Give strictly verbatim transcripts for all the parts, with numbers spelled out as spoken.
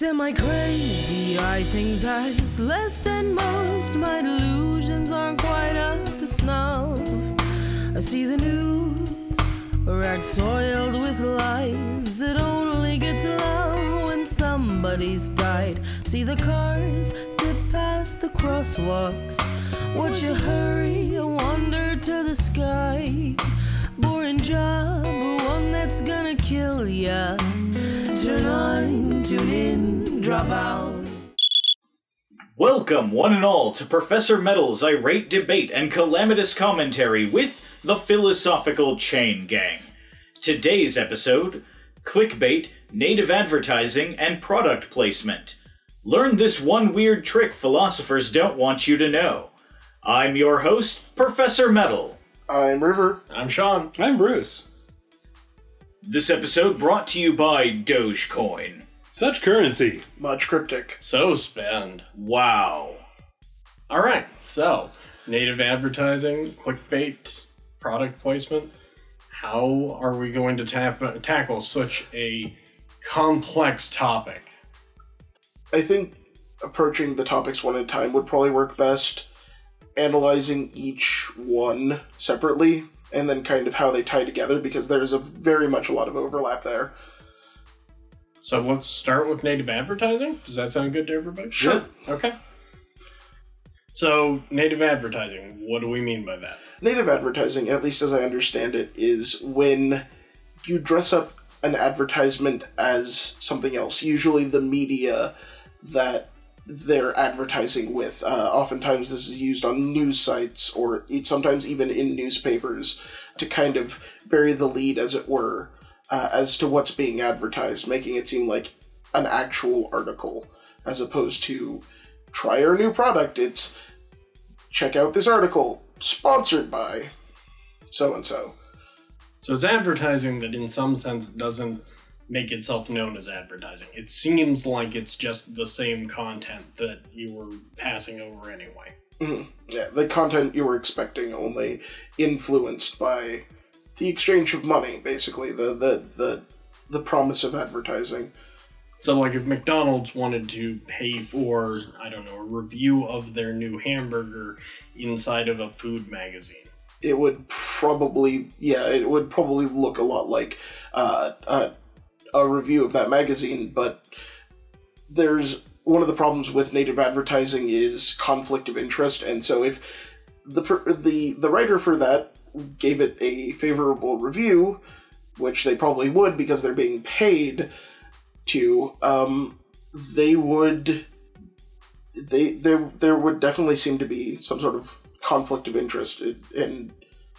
Semi-crazy, I think that's less than most. My delusions aren't quite up to snuff. I see the news, a rag soiled with lies. It only gets love when somebody's died. See the cars zip past the crosswalks. Watch you hurry, wander to the sky. Boring job, one that's gonna kill ya. Turn on, tune in, drop out. Welcome, one and all, to Professor Metal's irate debate and calamitous commentary with the Philosophical Chain Gang. Today's episode, clickbait, native advertising, and product placement. Learn this one weird trick philosophers don't want you to know. I'm your host, Professor Metal. I'm River. I'm Sean. I'm Bruce. This episode brought to you by Dogecoin. Such currency. Much cryptic. So spend. Wow. Alright, so, native advertising, clickbait, product placement. How are we going to tap, tackle such a complex topic? I think approaching the topics one at a time would probably work best. Analyzing each one separately, and then kind of how they tie together, because there's a very much a lot of overlap there. So let's start with native advertising. Does that sound good to everybody? Sure. Okay. So, native advertising, what do we mean by that? Native advertising, at least as I understand it, is when you dress up an advertisement as something else, usually the media that they're advertising with. Uh, oftentimes this is used on news sites, or sometimes even in newspapers, to kind of bury the lead, as it were, uh, as to what's being advertised, making it seem like an actual article, as opposed to, try our new product, it's, check out this article, sponsored by so-and-so. So it's advertising that in some sense doesn't make itself known as advertising. It seems like it's just the same content that you were passing over anyway. Mm-hmm. Yeah, the content you were expecting, only influenced by the exchange of money, basically, the the the, the promise of advertising. So, like, if McDonald's wanted to pay for, I don't know, a review of their new hamburger inside of a food magazine, it would probably, yeah, it would probably look a lot like uh, uh, a review of that magazine, but there's one of the problems with native advertising is conflict of interest, and so if the the the writer for that gave it a favorable review, which they probably would because they're being paid to, um, they would they there there would definitely seem to be some sort of conflict of interest in, in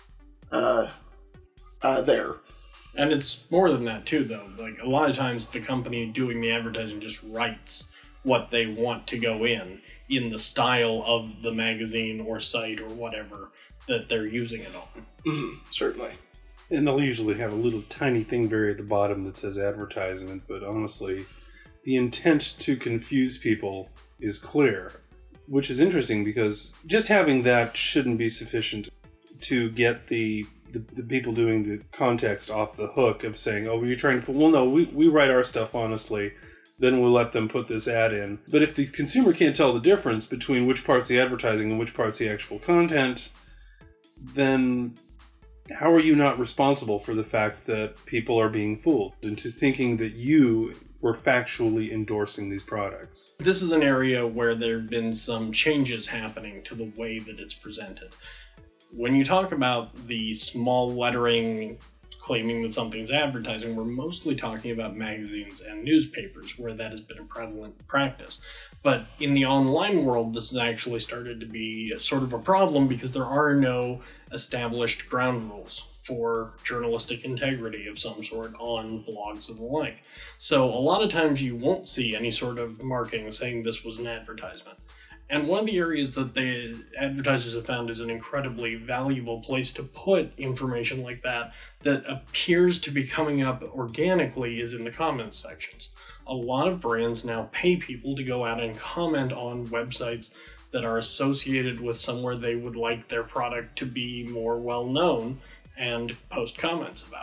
uh, uh, there. And it's more than that, too, though. Like, a lot of times the company doing the advertising just writes what they want to go in, in the style of the magazine or site or whatever that they're using it on. Mm, certainly. And they'll usually have a little tiny thing buried at the bottom that says advertisement, but honestly, the intent to confuse people is clear. Which is interesting, because just having that shouldn't be sufficient to get the The, the people doing the context off the hook of saying, oh, you're trying to, well, no, we, we write our stuff honestly, then we'll let them put this ad in. But if the consumer can't tell the difference between which part's the advertising and which part's the actual content, then how are you not responsible for the fact that people are being fooled into thinking that you were factually endorsing these products? This is an area where there have been some changes happening to the way that it's presented. When you talk about the small lettering claiming that something's advertising, we're mostly talking about magazines and newspapers where that has been a prevalent practice. But in the online world, this has actually started to be sort of a problem because there are no established ground rules for journalistic integrity of some sort on blogs and the like. So a lot of times you won't see any sort of marking saying this was an advertisement. And one of the areas that the advertisers have found is an incredibly valuable place to put information like that that appears to be coming up organically is in the comments sections. A lot of brands now pay people to go out and comment on websites that are associated with somewhere they would like their product to be more well known and post comments about it.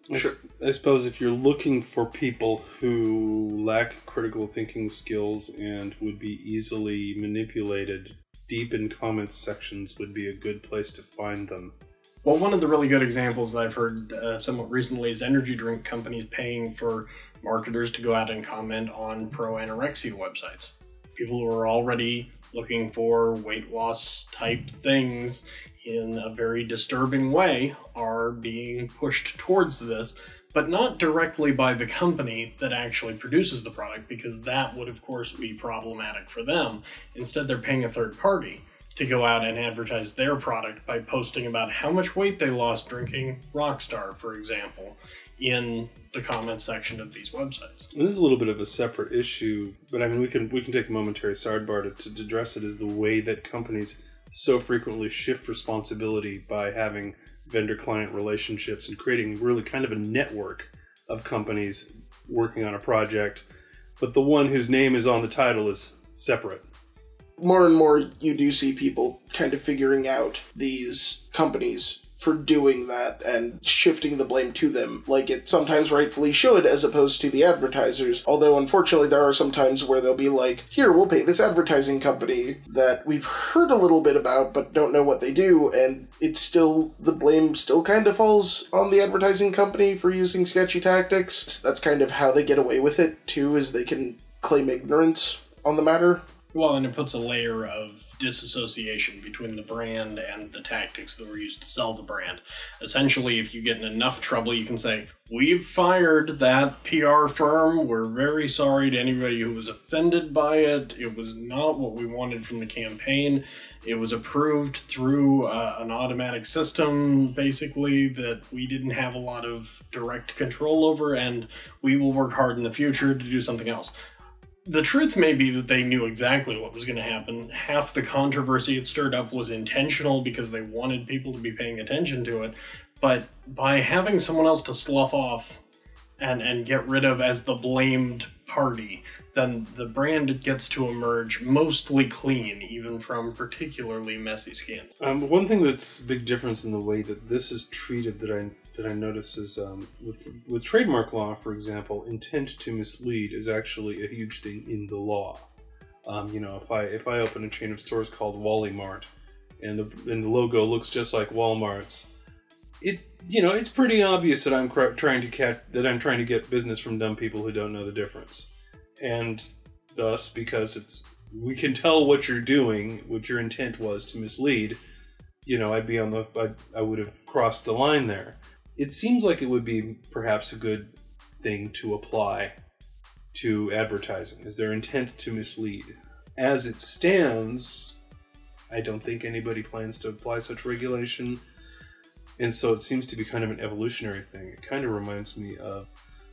I, Sure. I suppose if you're looking for people who lack critical thinking skills and would be easily manipulated, deep in comments sections would be a good place to find them. Well, one of the really good examples I've heard uh, somewhat recently is energy drink companies paying for marketers to go out and comment on pro-anorexia websites. People who are already looking for weight loss type things in a very disturbing way are being pushed towards this, but not directly by the company that actually produces the product, because that would of course be problematic for them. Instead, they're paying a third party to go out and advertise their product by posting about how much weight they lost drinking Rockstar, for example, in the comment section of these websites. And this is a little bit of a separate issue, but I mean, we can we can take a momentary sidebar to, to address it, is the way that companies so frequently shift responsibility by having vendor-client relationships and creating really kind of a network of companies working on a project, but the one whose name is on the title is separate. More and more you do see people kind of figuring out these companies for doing that and shifting the blame to them, like it sometimes rightfully should, as opposed to the advertisers. Although, unfortunately, there are some times where they'll be like, here, we'll pay this advertising company that we've heard a little bit about but don't know what they do, and it's still, the blame still kind of falls on the advertising company for using sketchy tactics. That's kind of how they get away with it, too, is they can claim ignorance on the matter. Well, and it puts a layer of disassociation between the brand and the tactics that were used to sell the brand. Essentially, if you get in enough trouble, you can say, we've fired that P R firm. We're very sorry to anybody who was offended by it. It was not what we wanted from the campaign. It was approved through uh, an automatic system, basically, that we didn't have a lot of direct control over, and we will work hard in the future to do something else. The truth may be that they knew exactly what was going to happen. Half the controversy it stirred up was intentional because they wanted people to be paying attention to it. But by having someone else to slough off and, and get rid of as the blamed party, then the brand gets to emerge mostly clean, even from particularly messy scandals. Um, one thing that's a big difference in the way that this is treated that I that I notice is um, with with trademark law, for example, intent to mislead is actually a huge thing in the law. Um, you know, if I if I open a chain of stores called Wally Mart, and the and the logo looks just like Walmart's, it's you know it's pretty obvious that I'm cr- trying to catch that I'm trying to get business from dumb people who don't know the difference, and thus because it's we can tell what you're doing, what your intent was to mislead. You know, I'd be on the I I would have crossed the line there. It seems like it would be perhaps a good thing to apply to advertising. Is their intent to mislead? As it stands, I don't think anybody plans to apply such regulation, and so it seems to be kind of an evolutionary thing. It kind of reminds me of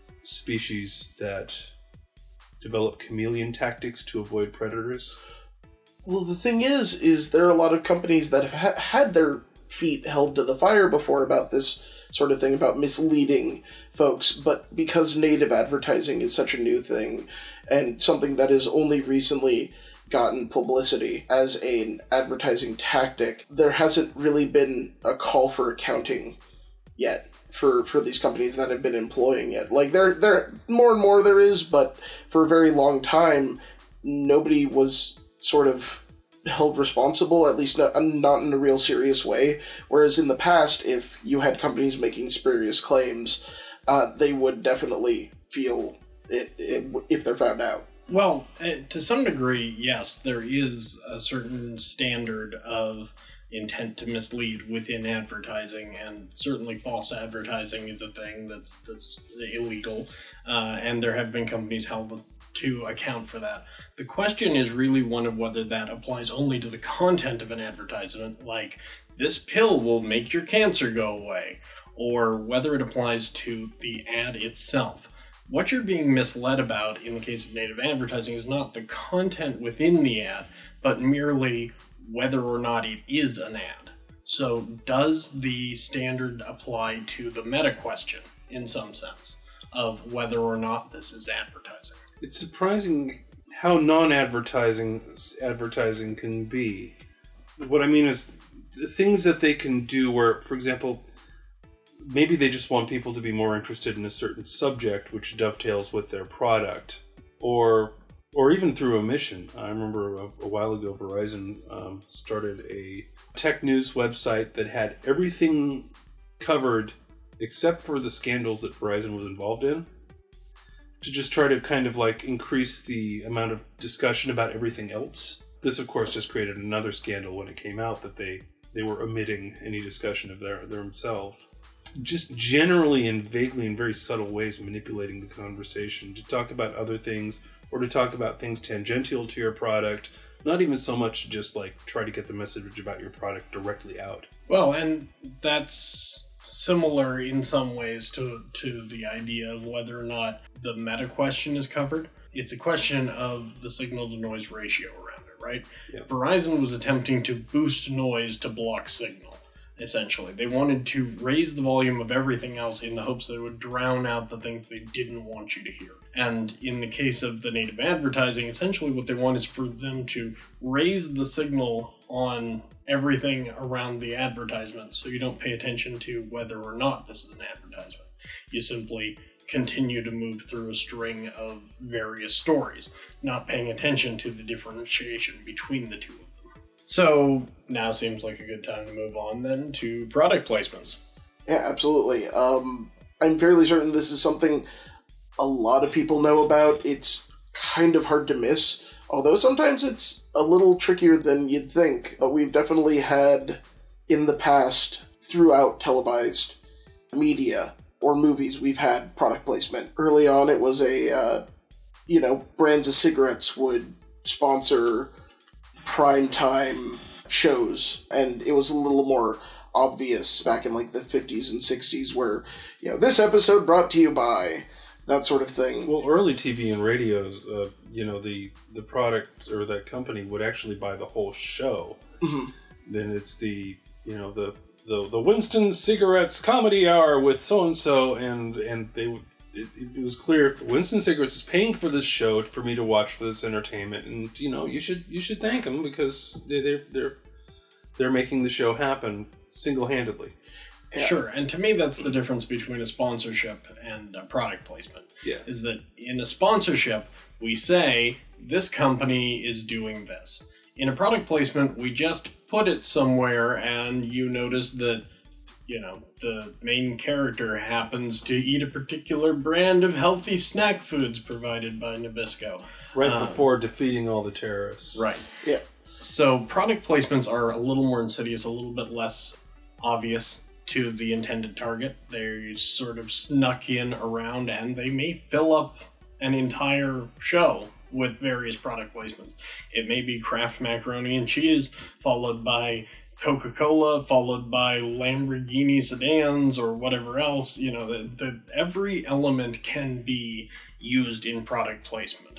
species that develop chameleon tactics to avoid predators. Well, the thing is, is there are a lot of companies that have ha- had their feet held to the fire before about this sort of thing, about misleading folks, but because native advertising is such a new thing and something that has only recently gotten publicity as an advertising tactic, there hasn't really been a call for accounting yet for, for these companies that have been employing it. Like, there, there more and more there is, but for a very long time, nobody was sort of held responsible, at least not, not in a real serious way. Whereas in the past, if you had companies making spurious claims, uh, they would definitely feel it, it if they're found out. Well, to some degree, yes, there is a certain standard of intent to mislead within advertising, and certainly false advertising is a thing that's that's illegal, uh, and there have been companies held to account for that. The question is really one of whether that applies only to the content of an advertisement, like, this pill will make your cancer go away, or whether it applies to the ad itself. What you're being misled about in the case of native advertising is not the content within the ad, but merely whether or not it is an ad. So does the standard apply to the meta question, in some sense, of whether or not this is advertising? It's surprising how non-advertising advertising can be. What I mean is the things that they can do where, for example, maybe they just want people to be more interested in a certain subject which dovetails with their product, or or even through omission. I remember a, a while ago Verizon um, started a tech news website that had everything covered except for the scandals that Verizon was involved in, to just try to kind of like increase the amount of discussion about everything else. This, of course, just created another scandal when it came out that they, they were omitting any discussion of their themselves. Just generally and vaguely in very subtle ways manipulating the conversation to talk about other things or to talk about things tangential to your product, not even so much just like try to get the message about your product directly out. Well, and that's similar in some ways to, to the idea of whether or not the meta question is covered. It's a question of the signal-to-noise ratio around it, right? Yep. Verizon was attempting to boost noise to block signal, essentially. They wanted to raise the volume of everything else in the hopes that it would drown out the things they didn't want you to hear. And in the case of the native advertising, essentially what they want is for them to raise the signal on everything around the advertisement, so you don't pay attention to whether or not this is an advertisement. You simply continue to move through a string of various stories, not paying attention to the differentiation between the two of them. So now seems like a good time to move on then to product placements. Yeah, absolutely. Um, I'm fairly certain this is something a lot of people know about. It's kind of hard to miss, although sometimes it's a little trickier than you'd think. But we've definitely had, in the past, throughout televised media or movies, we've had product placement. Early on, it was a, uh, you know, brands of cigarettes would sponsor primetime shows, and it was a little more obvious back in like the fifties and sixties where, you know, this episode brought to you by, that sort of thing. Well, early T V and radios, uh, you know, the, the product or that company would actually buy the whole show. Mm-hmm. Then it's the, you know, the, the, the Winston Cigarettes Comedy Hour with so-and-so, and, and they would, it, it was clear Winston Cigarettes is paying for this show for me to watch for this entertainment, and, you know, you should, you should thank them because they, they're, they're, they're making the show happen single-handedly. Yeah. Sure, and to me that's the difference between a sponsorship and a product placement. Yeah. Is that in a sponsorship, we say, this company is doing this. In a product placement, we just put it somewhere and you notice that, you know, the main character happens to eat a particular brand of healthy snack foods provided by Nabisco. Right Um, before defeating all the terrorists. Right. Yeah. So product placements are a little more insidious, a little bit less obvious to the intended target. They're sort of snuck in around, and they may fill up an entire show with various product placements. It may be Kraft macaroni and cheese, followed by Coca-Cola, followed by Lamborghini sedans, or whatever else. You know, the, the, every element can be used in product placement.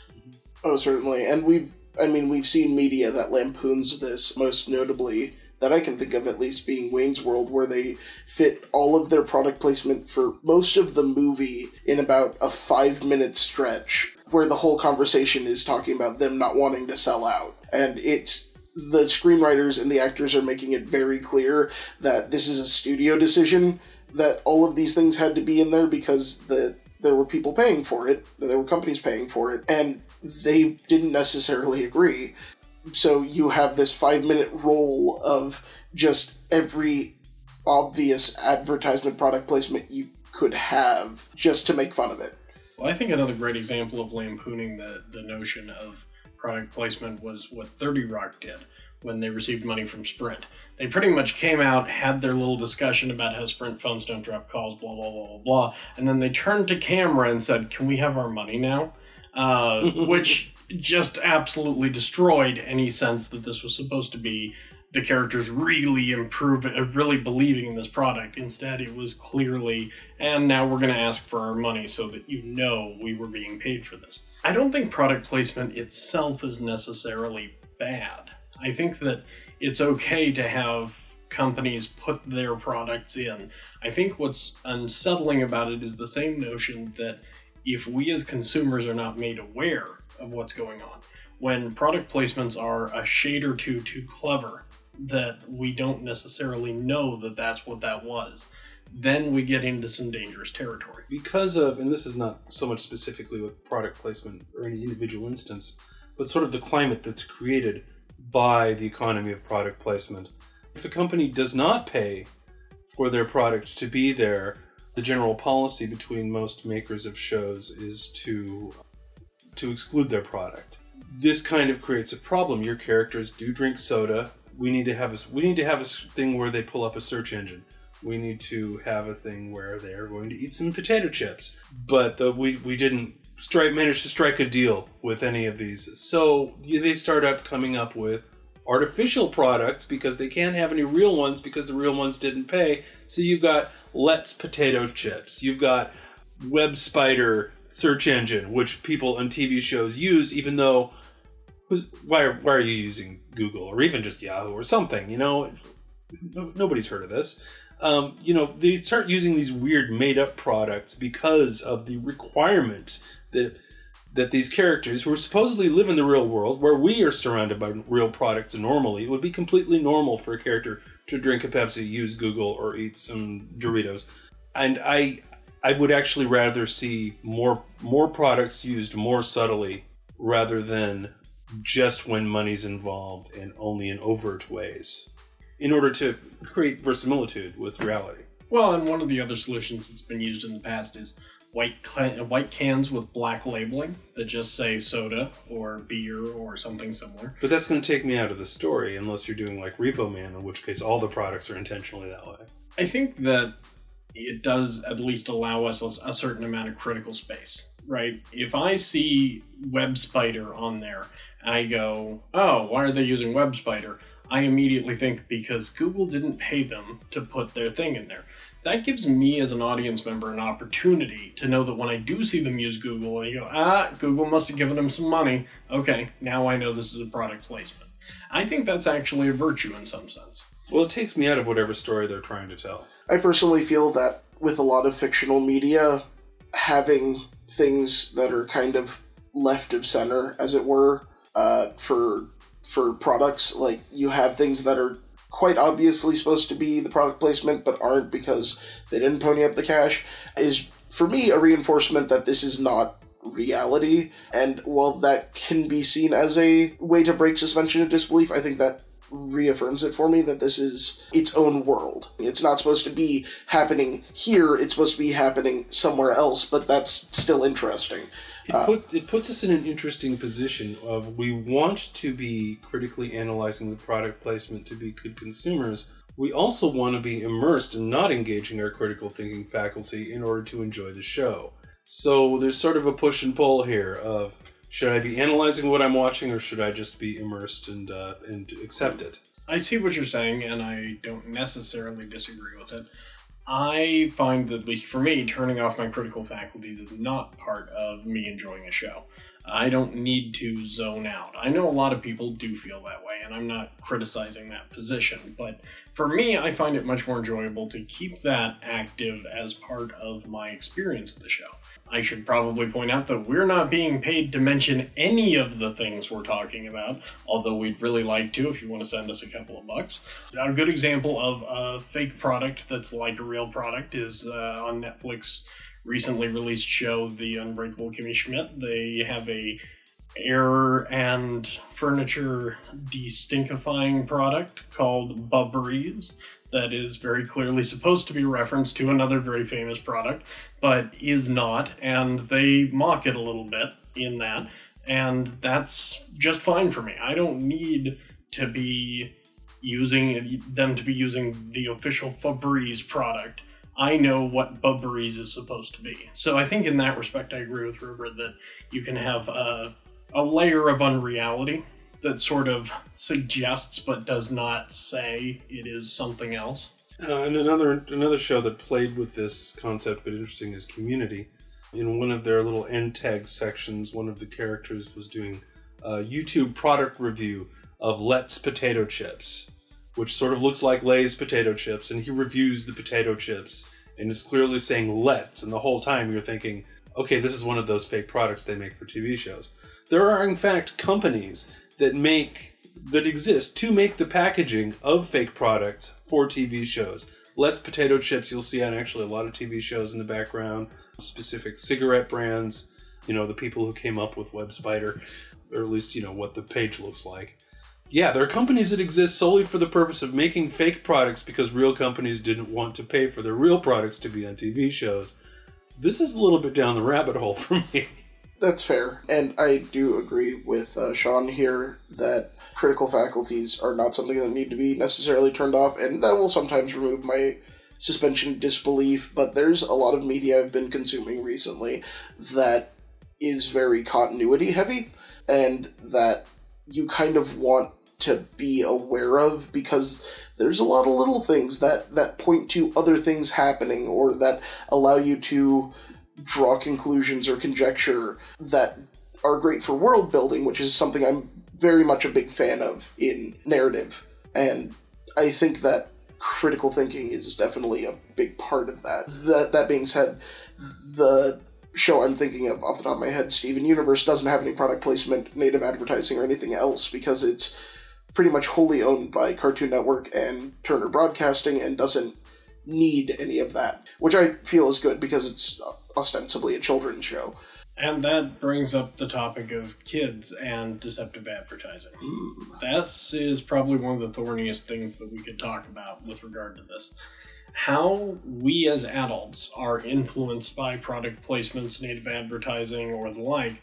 Oh, certainly. And we've, I mean, we've seen media that lampoons this, most notably, that I can think of at least, being Wayne's World, where they fit all of their product placement for most of the movie in about a five-minute stretch, where the whole conversation is talking about them not wanting to sell out. And it's, the screenwriters and the actors are making it very clear that this is a studio decision, that all of these things had to be in there because the there were people paying for it, there were companies paying for it, and they didn't necessarily agree. So you have this five-minute roll of just every obvious advertisement product placement you could have just to make fun of it. Well, I think another great example of lampooning the, the notion of product placement was what thirty Rock did when they received money from Sprint. They pretty much came out, had their little discussion about how Sprint phones don't drop calls, blah, blah, blah, blah, blah, and then they turned to camera and said, "Can we have our money now?" Uh, which just absolutely destroyed any sense that this was supposed to be the characters really improve, really believing in this product. Instead, it was clearly, and now we're going to ask for our money so that you know we were being paid for this. I don't think product placement itself is necessarily bad. I think that it's okay to have companies put their products in. I think what's unsettling about it is the same notion that if we as consumers are not made aware of what's going on, when product placements are a shade or two too clever, that we don't necessarily know that that's what that was, then we get into some dangerous territory. Because of, and this is not so much specifically with product placement or any individual instance, but sort of the climate that's created by the economy of product placement. If a company does not pay for their product to be there, the general policy between most makers of shows is to to exclude their product. This kind of creates a problem. Your characters do drink soda. We need to have a we need to have a thing where they pull up a search engine. We need to have a thing where they're going to eat some potato chips. But the, we we didn't strike manage to strike a deal with any of these. So they start up coming up with artificial products because they can't have any real ones because the real ones didn't pay. So you've got Let's Potato Chips. You've got Web Spider search engine, which people on T V shows use, even though who's, why are, why are you using Google or even just Yahoo or something? You know, no, nobody's heard of this. Um, you know, they start using these weird made-up products because of the requirement that that these characters who are supposedly live in the real world, where we are surrounded by real products normally, it would be completely normal for a character to drink a Pepsi, use Google, or eat some Doritos. And I I would actually rather see more more products used more subtly rather than just when money's involved and only in overt ways, in order to create verisimilitude with reality. Well, and one of the other solutions that's been used in the past is white cl- white cans with black labeling that just say soda or beer or something similar. But that's going to take me out of the story unless you're doing like Repo Man, in which case all the products are intentionally that way. I think that it does at least allow us a, a certain amount of critical space, right? If I see Web Spider on there, I go, oh, why are they using Web Spider? I immediately think because Google didn't pay them to put their thing in there. That gives me as an audience member an opportunity to know that when I do see them use Google, I go, ah, Google must have given them some money. Okay, now I know this is a product placement. I think that's actually a virtue in some sense. Well, it takes me out of whatever story they're trying to tell. I personally feel that with a lot of fictional media, having things that are kind of left of center, as it were, uh, for for products, like you have things that are quite obviously supposed to be the product placement but aren't because they didn't pony up the cash, is for me a reinforcement that this is not reality. And while that can be seen as a way to break suspension of disbelief, I think that reaffirms it for me that this is its own world. It's not supposed to be happening here, it's supposed to be happening somewhere else, but that's still interesting. It, uh, put, it puts us in an interesting position of we want to be critically analyzing the product placement to be good consumers. We also want to be immersed in not engaging our critical thinking faculty in order to enjoy the show. So there's sort of a push and pull here of, should I be analyzing what I'm watching or should I just be immersed and uh, and accept it? I see what you're saying, and I don't necessarily disagree with it. I find that, at least for me, turning off my critical faculties is not part of me enjoying a show. I don't need to zone out. I know a lot of people do feel that way, and I'm not criticizing that position, but for me, I find it much more enjoyable to keep that active as part of my experience of the show. I should probably point out that we're not being paid to mention any of the things we're talking about, although we'd really like to if you want to send us a couple of bucks. A good example of a fake product that's like a real product is uh, on Netflix recently released show, The Unbreakable Kimmy Schmidt. They have a air and furniture de-stinkifying product called Bubberies that is very clearly supposed to be a reference to another very famous product, but is not, and they mock it a little bit in that, and that's just fine for me. I don't need to be using them to be using the official Febreze product. I know what Bubberies is supposed to be. So I think in that respect I agree with Rupert that you can have a, a layer of unreality that sort of suggests but does not say it is something else. Uh, and another another show that played with this concept but interesting is Community. In one of their little end tag sections, one of the characters was doing a YouTube product review of Let's Potato Chips, which sort of looks like Lay's potato chips, and he reviews the potato chips and is clearly saying Let's, and the whole time you're thinking, okay, this is one of those fake products they make for T V shows. There are in fact companies that make that exist to make the packaging of fake products for T V shows. Let's Potato Chips you'll see on actually a lot of T V shows in the background, specific cigarette brands, you know, the people who came up with Web Spider, or at least, you know, what the page looks like. Yeah, there are companies that exist solely for the purpose of making fake products because real companies didn't want to pay for their real products to be on T V shows. This is a little bit down the rabbit hole for me. That's fair, and I do agree with uh, Sean here that critical faculties are not something that need to be necessarily turned off, and that will sometimes remove my suspension of disbelief, but there's a lot of media I've been consuming recently that is very continuity heavy, and that you kind of want to be aware of because there's a lot of little things that, that point to other things happening or that allow you to draw conclusions or conjecture that are great for world building, which is something I'm very much a big fan of in narrative. And I think that critical thinking is definitely a big part of that. That, that being said, the show I'm thinking of off the top of my head, Steven Universe, doesn't have any product placement, native advertising, or anything else because it's pretty much wholly owned by Cartoon Network and Turner Broadcasting and doesn't need any of that, which I feel is good because it's ostensibly a children's show. And that brings up the topic of kids and deceptive advertising. Mm. This is probably one of the thorniest things that we could talk about with regard to this. How we as adults are influenced by product placements, native advertising, or the like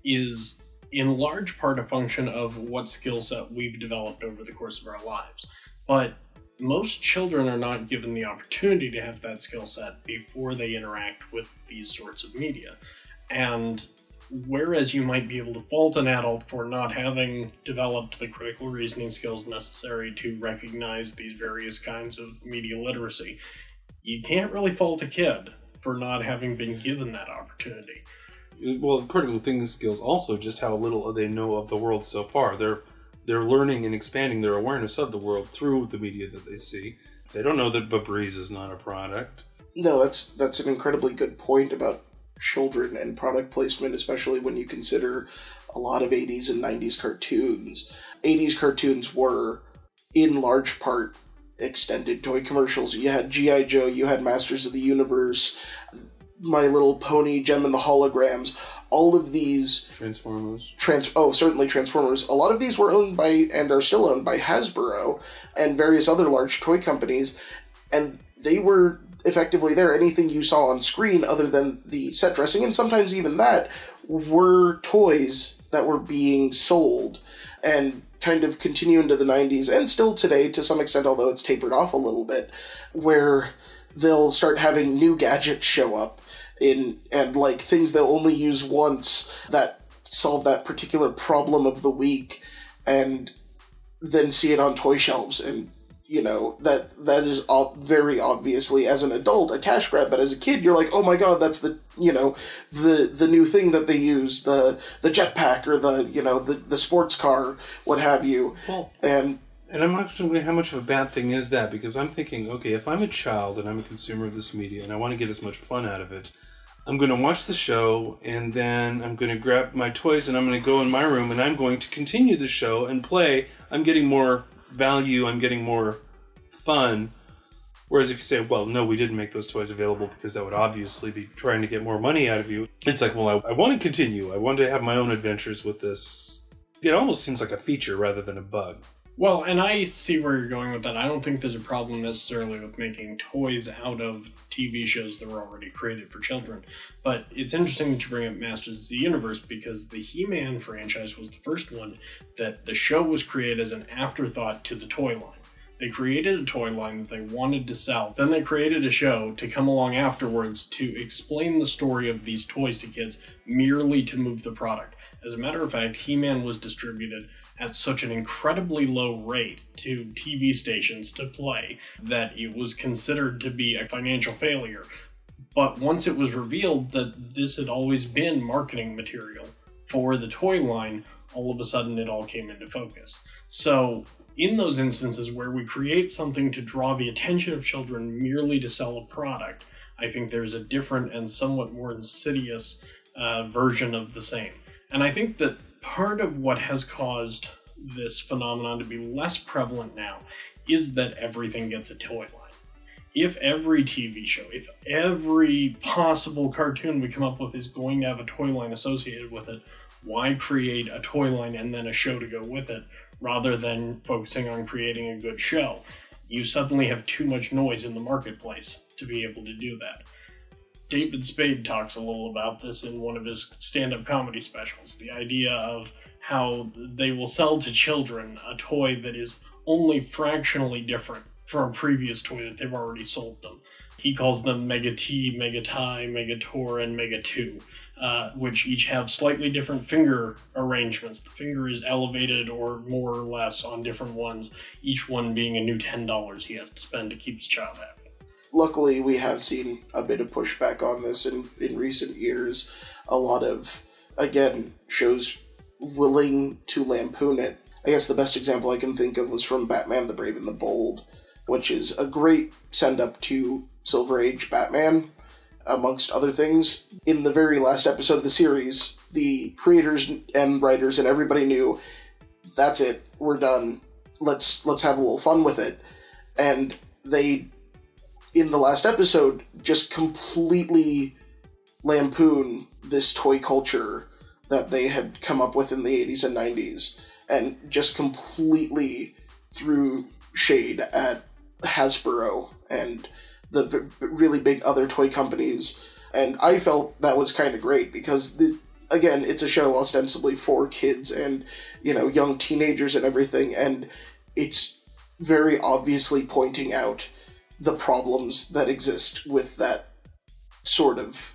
is in large part a function of what skill set we've developed over the course of our lives. But most children are not given the opportunity to have that skill set before they interact with these sorts of media. And whereas you might be able to fault an adult for not having developed the critical reasoning skills necessary to recognize these various kinds of media literacy, you can't really fault a kid for not having been given that opportunity. Well, critical thinking skills also just how little they know of the world so far. They're they're learning and expanding their awareness of the world through the media that they see. They don't know that Febreze is not a product. No, that's that's an incredibly good point about children and product placement, especially when you consider a lot of eighties and nineties cartoons. eighties cartoons were, in large part, extended toy commercials. You had G I. Joe, you had Masters of the Universe, My Little Pony, Gem and the Holograms. All of these... Transformers. Trans- oh, certainly Transformers. A lot of these were owned by, and are still owned by, Hasbro and various other large toy companies, and they were effectively there. Anything you saw on screen other than the set dressing, and sometimes even that, were toys that were being sold, and kind of continue into the nineties, and still today to some extent, although it's tapered off a little bit, where they'll start having new gadgets show up in, and like things they'll only use once that solve that particular problem of the week, and then see it on toy shelves. And you know, that that is ob- very obviously, as an adult, a cash grab, but as a kid, you're like, oh my god, that's the, you know, the the new thing that they use, the the jetpack, or the, you know, the, the sports car, what have you. Well, and and I'm not sure how much of a bad thing is that, because I'm thinking, okay, if I'm a child and I'm a consumer of this media and I want to get as much fun out of it, I'm going to watch the show, and then I'm going to grab my toys and I'm going to go in my room and I'm going to continue the show and play. I'm getting more value, I'm getting more fun. Whereas if you say, well, no, we didn't make those toys available because that would obviously be trying to get more money out of you. It's like, well, I, I want to continue. I want to have my own adventures with this. It almost seems like a feature rather than a bug. Well, and I see where you're going with that. I don't think there's a problem necessarily with making toys out of T V shows that were already created for children. But it's interesting that you bring up Masters of the Universe, because the He-Man franchise was the first one that the show was created as an afterthought to the toy line. They created a toy line that they wanted to sell. Then they created a show to come along afterwards to explain the story of these toys to kids merely to move the product. As a matter of fact, He-Man was distributed at such an incredibly low rate to T V stations to play that it was considered to be a financial failure. But once it was revealed that this had always been marketing material for the toy line, all of a sudden it all came into focus. So in those instances where we create something to draw the attention of children merely to sell a product, I think there's a different and somewhat more insidious uh, version of the same. And I think that part of what has caused this phenomenon to be less prevalent now is that everything gets a toy line. if every T V show, if every possible cartoon we come up with is going to have a toy line associated with it, why create a toy line and then a show to go with it, rather than focusing on creating a good show? You suddenly have too much noise in the marketplace to be able to do that. David Spade talks a little about this in one of his stand-up comedy specials. The idea of how they will sell to children a toy that is only fractionally different from a previous toy that they've already sold them. He calls them Mega T, Mega Tie, Mega Tor, and Mega two, uh, which each have slightly different finger arrangements. The finger is elevated or more or less on different ones, each one being a new ten dollars he has to spend to keep his child happy. Luckily, we have seen a bit of pushback on this in, in recent years. A lot of, again, shows willing to lampoon it. I guess the best example I can think of was from Batman the Brave and the Bold, which is a great send-up to Silver Age Batman, amongst other things. In the very last episode of the series, the creators and writers and everybody knew, that's it, we're done, let's let's have a little fun with it. And they, in the last episode, just completely lampoon this toy culture that they had come up with in the eighties and nineties, and just completely threw shade at Hasbro and the b- really big other toy companies. And I felt that was kind of great, because this, again, it's a show ostensibly for kids and, you know, young teenagers and everything, and it's very obviously pointing out the problems that exist with that sort of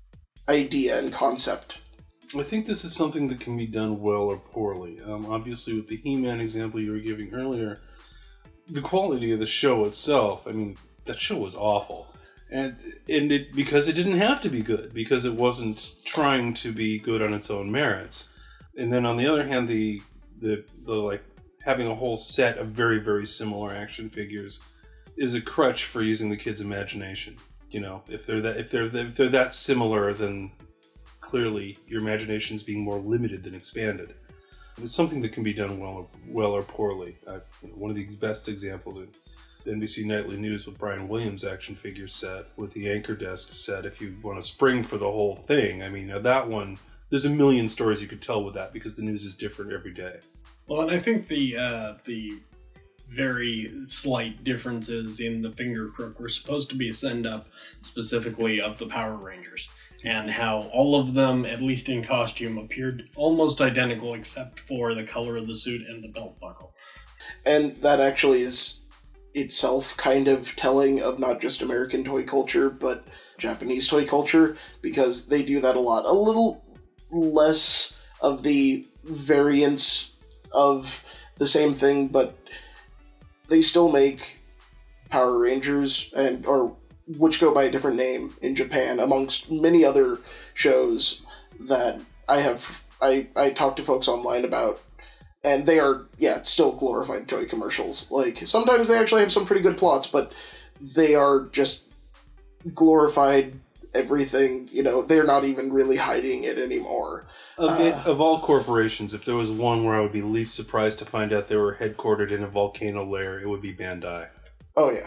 idea and concept. I think this is something that can be done well or poorly. Um, obviously, with the He-Man example you were giving earlier, the quality of the show itself, I mean, that show was awful. And and it because it didn't have to be good, because it wasn't trying to be good on its own merits. And then on the other hand, the the, the like having a whole set of very, very similar action figures is a crutch for using the kids' imagination. You know, if they're that if they're if they're that similar, then clearly your imagination's being more limited than expanded. It's something that can be done well or, well or poorly. Uh, you know, one of the best examples in the N B C Nightly News with Brian Williams action figure set, with the Anchor Desk set, if you want to spring for the whole thing. I mean, now that one, there's a million stories you could tell with that, because the news is different every day. Well, and I think the uh, the very slight differences in the finger crook were supposed to be a send-up specifically of the Power Rangers, and how all of them, at least in costume, appeared almost identical except for the color of the suit and the belt buckle. And that actually is itself kind of telling of not just American toy culture, but Japanese toy culture, because they do that a lot. A little less of the variance of the same thing, but they still make Power Rangers, and or which go by a different name in Japan, amongst many other shows that I have I, I talked to folks online about, and they are, yeah, still glorified toy commercials. Like, sometimes they actually have some pretty good plots, but they are just glorified everything, you know, they're not even really hiding it anymore. Of, it, Uh, of all corporations, if there was one where I would be least surprised to find out they were headquartered in a volcano lair, it would be Bandai. Oh, yeah.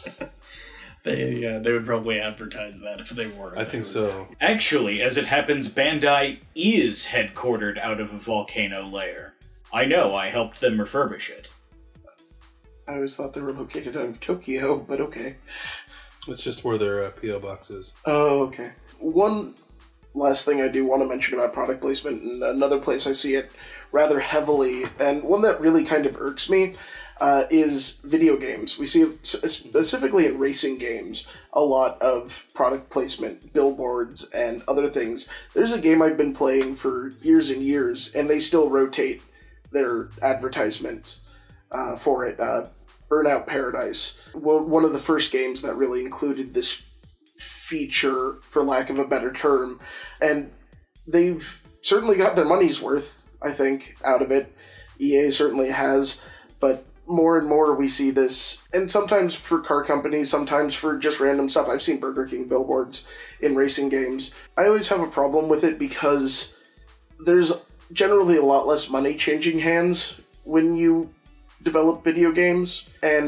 They uh, they would probably advertise that if they were. I think so. Actually, as it happens, Bandai is headquartered out of a volcano lair. I know, I helped them refurbish it. I always thought they were located out of Tokyo, but okay. It's just where their uh, P O box is. Oh, okay. One last thing I do want to mention about product placement, and another place I see it rather heavily, and one that really kind of irks me, uh, is video games. We see it specifically in racing games, a lot of product placement, billboards, and other things. There's a game I've been playing for years and years, and they still rotate their advertisement uh, for it. Uh, Burnout Paradise. Well, one of the first games that really included this feature, for lack of a better term, and they've certainly got their money's worth, I think, out of it. E A certainly has, but more and more we see this, and sometimes for car companies, sometimes for just random stuff. I've seen Burger King billboards in racing games. I always have a problem with it because there's generally a lot less money changing hands when you develop video games, and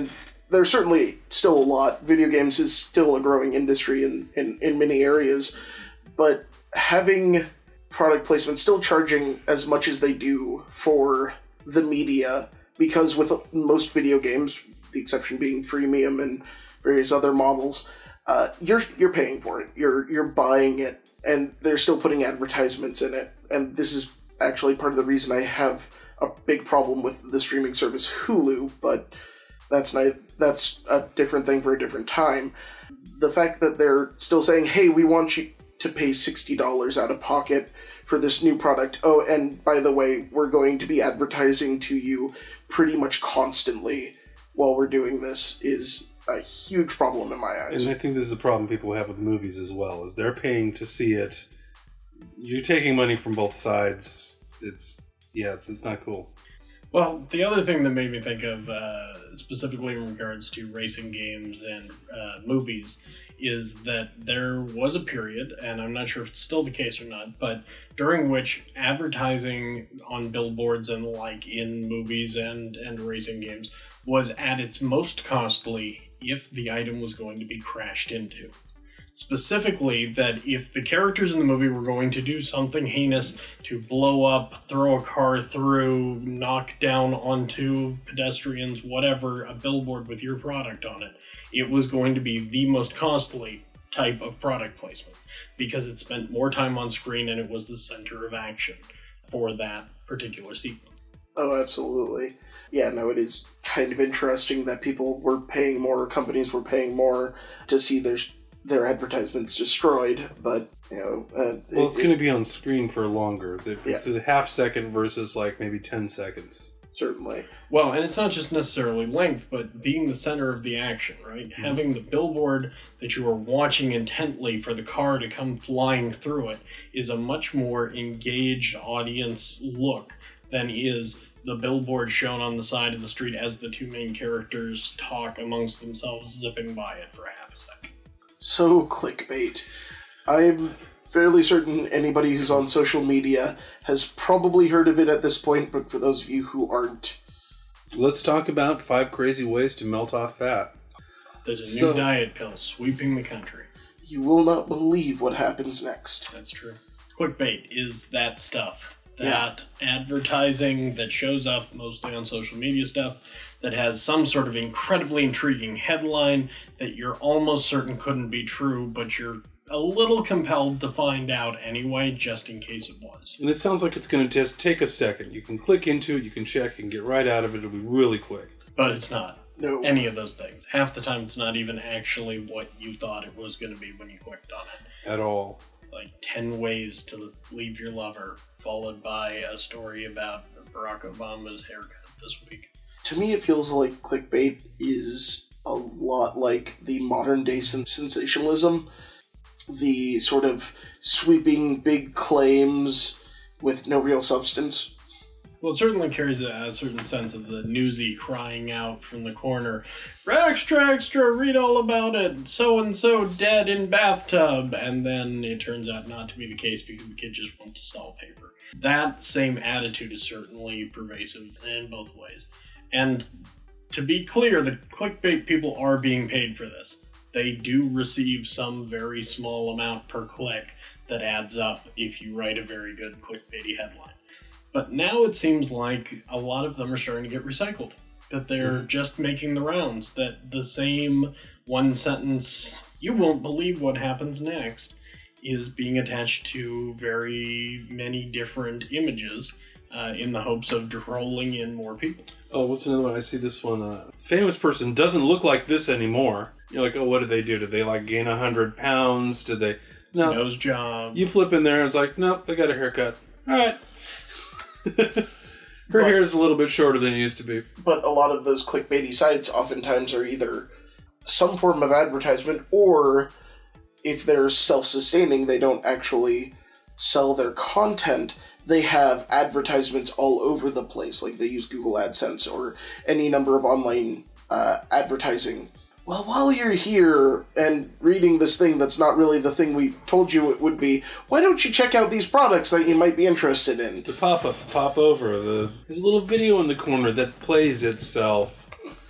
there's certainly still a lot. Video games is still a growing industry in, in, in many areas, but having product placement still charging as much as they do for the media, because with most video games, the exception being freemium and various other models, uh, you're you're paying for it. You're you're buying it, and they're still putting advertisements in it. And this is actually part of the reason I have a big problem with the streaming service Hulu, but that's not that's a different thing for a different time. The fact that they're still saying, hey, we want you to pay sixty dollars out of pocket for this new product. Oh, and by the way, we're going to be advertising to you pretty much constantly while we're doing this is a huge problem in my eyes. And I think this is a problem people have with movies as well, is they're paying to see it. You're taking money from both sides. It's, yeah, it's, it's not cool. Well, the other thing that made me think of, uh, specifically in regards to racing games and uh, movies, is that there was a period, and I'm not sure if it's still the case or not, but during which advertising on billboards and the like in movies and, and racing games was at its most costly if the item was going to be crashed into. Specifically, that if the characters in the movie were going to do something heinous to blow up, throw a car through, knock down onto pedestrians, whatever, a billboard with your product on it, it was going to be the most costly type of product placement because it spent more time on screen and it was the center of action for that particular sequence. Oh, absolutely. Yeah, no, it is kind of interesting that people were paying more, companies were paying more to see their their advertisements destroyed, but, you know... Uh, well, it, it's going to be on screen for longer. It's yeah. a half second versus, like, maybe ten seconds. Certainly. Well, and it's not just necessarily length, but being the center of the action, right? Mm-hmm. Having the billboard that you are watching intently for the car to come flying through it is a much more engaged audience look than is the billboard shown on the side of the street as the two main characters talk amongst themselves, zipping by it for a half a second. So clickbait. I'm fairly certain anybody who's on social media has probably heard of it at this point, but for those of you who aren't... Let's talk about five crazy ways to melt off fat. There's a So- new diet pill sweeping the country. You will not believe what happens next. That's true. Clickbait is that stuff. Yeah. That advertising that shows up mostly on social media stuff that has some sort of incredibly intriguing headline that you're almost certain couldn't be true, but you're a little compelled to find out anyway, just in case it was. And it sounds like it's going to just take a second. You can click into it, you can check, you can get right out of it. It'll be really quick. But it's not. No. Any of those things. Half the time it's not even actually what you thought it was going to be when you clicked on it. At all. Like ten ways to leave your lover, followed by a story about Barack Obama's haircut this week. To me, it feels like clickbait is a lot like the modern day sensationalism. The sort of sweeping big claims with no real substance. Well, it certainly carries a, a certain sense of the newsie crying out from the corner, "Extra, extra, read all about it, so-and-so dead in bathtub," and then it turns out not to be the case because the kid just wants to sell paper. That same attitude is certainly pervasive in both ways. And to be clear, the clickbait people are being paid for this. They do receive some very small amount per click that adds up if you write a very good clickbaity headline. But now it seems like a lot of them are starting to get recycled. That they're mm-hmm. just making the rounds. That the same one sentence, "you won't believe what happens next," is being attached to very many different images uh, in the hopes of drawing in more people. Oh, what's another one? I see this one. Uh, famous person doesn't look like this anymore. You're like, oh, what did they do? Did they like gain one hundred pounds? Did they... No. Nose job. You flip in there and it's like, nope, they got a haircut. All right. Her but, hair is a little bit shorter than it used to be. But a lot of those clickbaity sites oftentimes are either some form of advertisement, or if they're self-sustaining, they don't actually sell their content. They have advertisements all over the place, like they use Google AdSense or any number of online uh, advertising. Well, while you're here and reading this thing that's not really the thing we told you it would be, why don't you check out these products that you might be interested in? It's the pop-up, pop over. The, there's a little video in the corner that plays itself.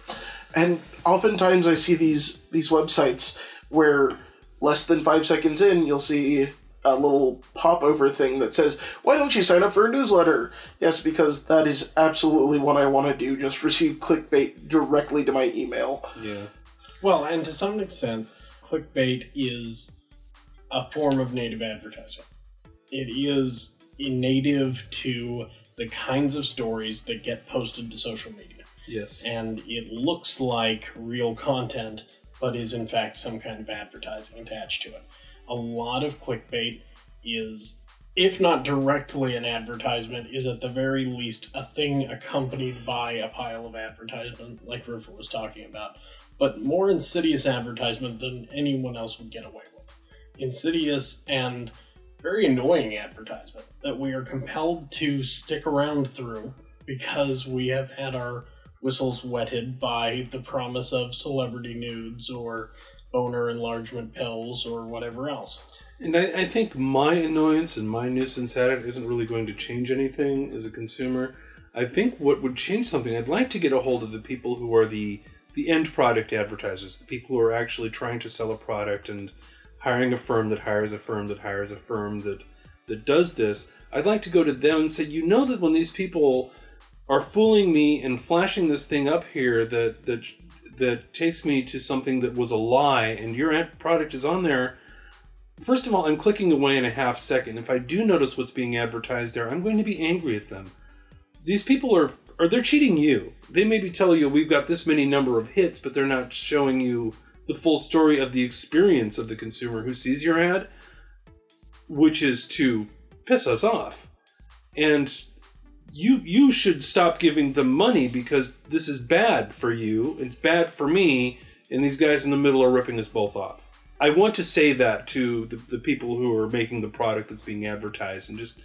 And oftentimes I see these these websites where less than five seconds in, you'll see a little pop-over thing that says, why don't you sign up for a newsletter? Yes, because that is absolutely what I want to do, just receive clickbait directly to my email. Yeah. Well, and to some extent, clickbait is a form of native advertising. It is native to the kinds of stories that get posted to social media. Yes. And it looks like real content, but is in fact some kind of advertising attached to it. A lot of clickbait is, if not directly an advertisement, is at the very least a thing accompanied by a pile of advertisement, like River was talking about, but more insidious advertisement than anyone else would get away with. Insidious and very annoying advertisement that we are compelled to stick around through because we have had our whistles wetted by the promise of celebrity nudes or boner enlargement pills or whatever else. And I, I think my annoyance and my nuisance at it isn't really going to change anything as a consumer. I think what would change something, I'd like to get a hold of the people who are the, the end product advertisers, the people who are actually trying to sell a product and hiring a firm that hires a firm that hires a firm that, that does this. I'd like to go to them and say, you know that when these people are fooling me and flashing this thing up here that that that takes me to something that was a lie and your product is on there, first of all, I'm clicking away in a half second. If I do notice what's being advertised there, I'm going to be angry at them. These people are, or they're cheating you. They maybe tell you we've got this many number of hits, but they're not showing you the full story of the experience of the consumer who sees your ad, which is to piss us off. And You you should stop giving them money because this is bad for you, it's bad for me, and these guys in the middle are ripping us both off. I want to say that to the, the people who are making the product that's being advertised, and just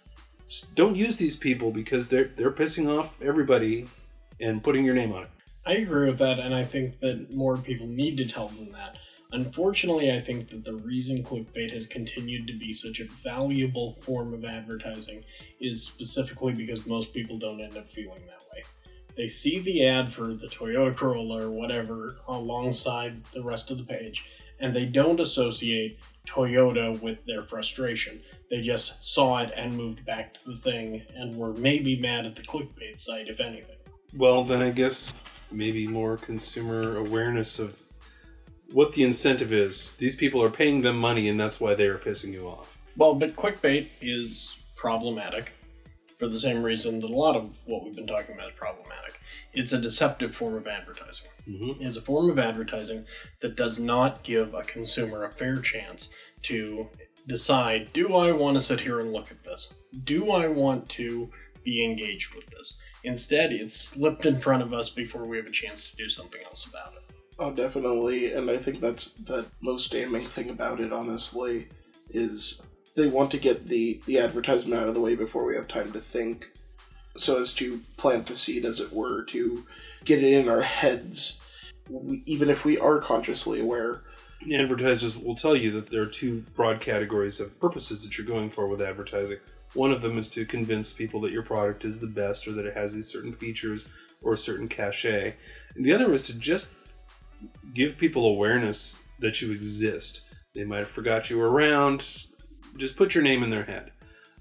don't use these people because they're they're pissing off everybody and putting your name on it. I agree with that, and I think that more people need to tell them that. Unfortunately, I think that the reason clickbait has continued to be such a valuable form of advertising is specifically because most people don't end up feeling that way. They see the ad for the Toyota Corolla or whatever alongside the rest of the page, and they don't associate Toyota with their frustration. They just saw it and moved back to the thing and were maybe mad at the clickbait site, if anything. Well, then I guess maybe more consumer awareness of what the incentive is. These people are paying them money, and that's why they are pissing you off. Well, but clickbait is problematic for the same reason that a lot of what we've been talking about is problematic. It's a deceptive form of advertising. Mm-hmm. It's a form of advertising that does not give a consumer a fair chance to decide, do I want to sit here and look at this? Do I want to be engaged with this? Instead, it's slipped in front of us before we have a chance to do something else about it. Oh, definitely, and I think that's the most damning thing about it, honestly, is they want to get the, the advertisement out of the way before we have time to think, so as to plant the seed, as it were, to get it in our heads, we, even if we are consciously aware. The advertisers will tell you that there are two broad categories of purposes that you're going for with advertising. One of them is to convince people that your product is the best, or that it has these certain features or a certain cachet. And the other is to just give people awareness that you exist. They might have forgot you were around. Just put your name in their head.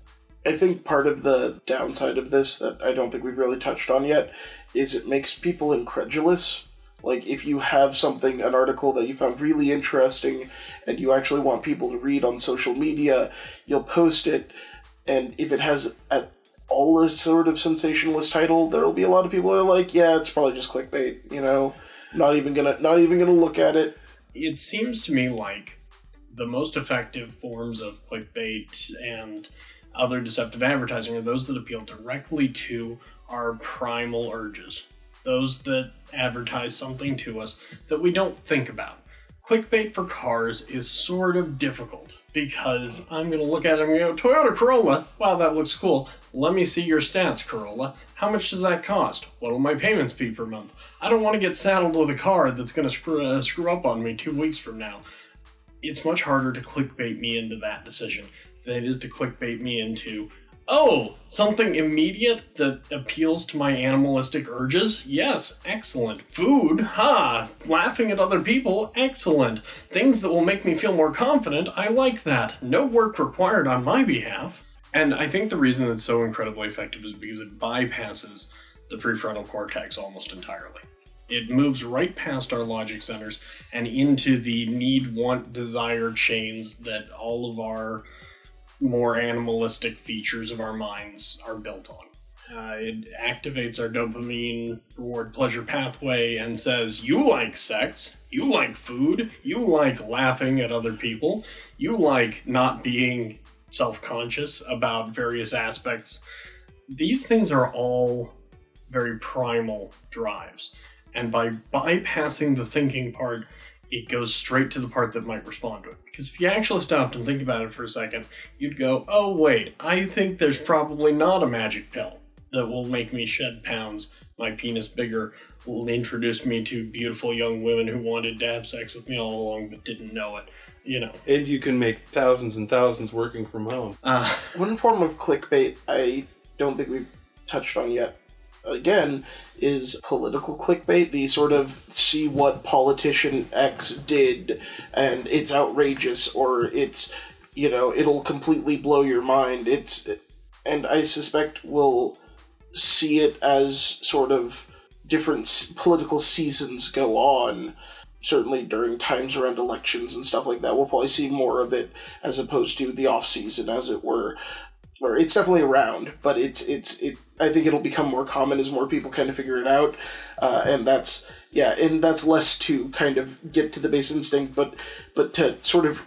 I think part of the downside of this that I don't think we've really touched on yet is it makes people incredulous. Like, if you have something, an article that you found really interesting and you actually want people to read on social media, you'll post it, and if it has at all a sort of sensationalist title, there'll be a lot of people who are like, yeah, it's probably just clickbait, you know? Not even gonna, not even gonna look at it. It seems to me like the most effective forms of clickbait and other deceptive advertising are those that appeal directly to our primal urges. Those that advertise something to us that we don't think about. Clickbait for cars is sort of difficult because I'm going to look at it and go, Toyota Corolla, wow, that looks cool. Let me see your stats, Corolla. How much does that cost? What will my payments be per month? I don't want to get saddled with a car that's going to screw, uh, screw up on me two weeks from now. It's much harder to clickbait me into that decision than it is to clickbait me into, Oh, something immediate that appeals to my animalistic urges? Yes, excellent. Food? Ha! Laughing at other people? Excellent. Things that will make me feel more confident? I like that. No work required on my behalf. And I think the reason it's so incredibly effective is because it bypasses the prefrontal cortex almost entirely. It moves right past our logic centers and into the need, want, desire chains that all of our more animalistic features of our minds are built on. Uh, it activates our dopamine reward pleasure pathway and says, you like sex, you like food, you like laughing at other people, you like not being self-conscious about various aspects. These things are all very primal drives. And by bypassing the thinking part, it goes straight to the part that might respond to it. Because if you actually stopped and think about it for a second, you'd go, oh wait, I think there's probably not a magic pill that will make me shed pounds, my penis bigger, will introduce me to beautiful young women who wanted to have sex with me all along but didn't know it, you know. And you can make thousands and thousands working from home. Uh, One form of clickbait I don't think we've touched on yet, again, is political clickbait. The sort of see what politician X did and it's outrageous, or it's, you know, it'll completely blow your mind. It's, and I suspect we'll see it as sort of different political seasons go on. Certainly during times around elections and stuff like that, we'll probably see more of it as opposed to the off season, as it were. Or it's definitely around, but it's it's it. I think it'll become more common as more people kind of figure it out, uh, and that's yeah, and that's less to kind of get to the base instinct, but but to sort of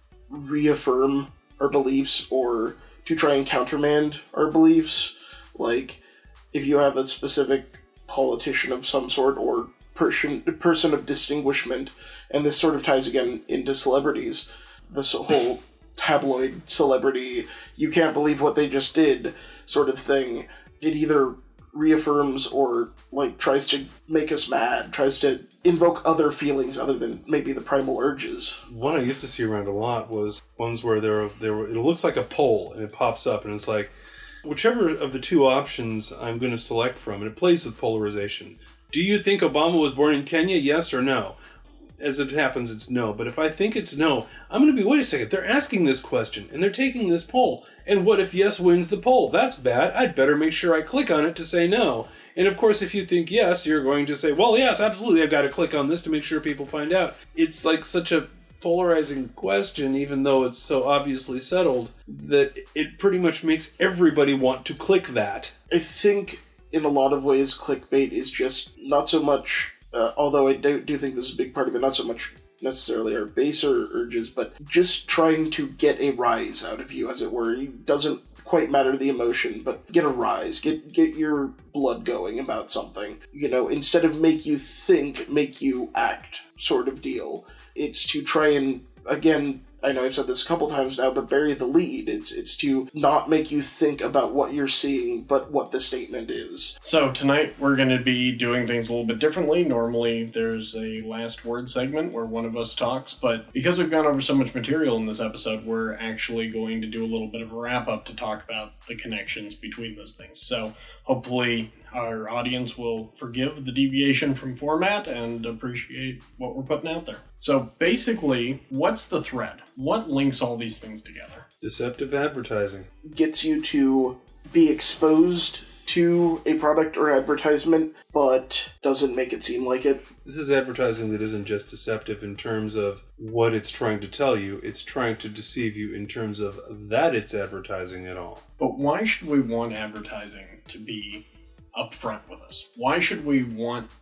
reaffirm our beliefs or to try and countermand our beliefs. Like if you have a specific politician of some sort or person person of distinguishment, and this sort of ties again into celebrities, this whole tabloid celebrity, you can't believe what they just did sort of thing. It either reaffirms or like tries to make us mad, tries to invoke other feelings other than maybe the primal urges. One I used to see around a lot was ones where there were, there were it looks like a poll and it pops up and it's like, whichever of the two options I'm going to select from, and it plays with polarization. Do you think Obama was born in Kenya? Yes or no? As it happens, it's no. But if I think it's no, I'm going to be, wait a second, they're asking this question, and they're taking this poll. And what if yes wins the poll? That's bad. I'd better make sure I click on it to say no. And of course, if you think yes, you're going to say, well, yes, absolutely, I've got to click on this to make sure people find out. It's like such a polarizing question, even though it's so obviously settled, that it pretty much makes everybody want to click that. I think in a lot of ways, clickbait is just not so much... Uh, although I do, do think this is a big part of it, not so much necessarily our baser urges, but just trying to get a rise out of you, as it were. It doesn't quite matter the emotion, but get a rise, get get your blood going about something. You know, instead of make you think, make you act sort of deal. It's to try and, again, I know I've said this a couple times now, but bury the lead. It's it's to not make you think about what you're seeing, but what the statement is. So tonight we're going to be doing things a little bit differently. Normally there's a last word segment where one of us talks, but because we've gone over so much material in this episode, we're actually going to do a little bit of a wrap-up to talk about the connections between those things. So hopefully our audience will forgive the deviation from format and appreciate what we're putting out there. So basically, what's the thread? What links all these things together? Deceptive advertising. Gets you to be exposed to a product or advertisement, but doesn't make it seem like it. This is advertising that isn't just deceptive in terms of what it's trying to tell you, it's trying to deceive you in terms of that it's advertising at all. But why should we want advertising to be upfront with us? Why should we want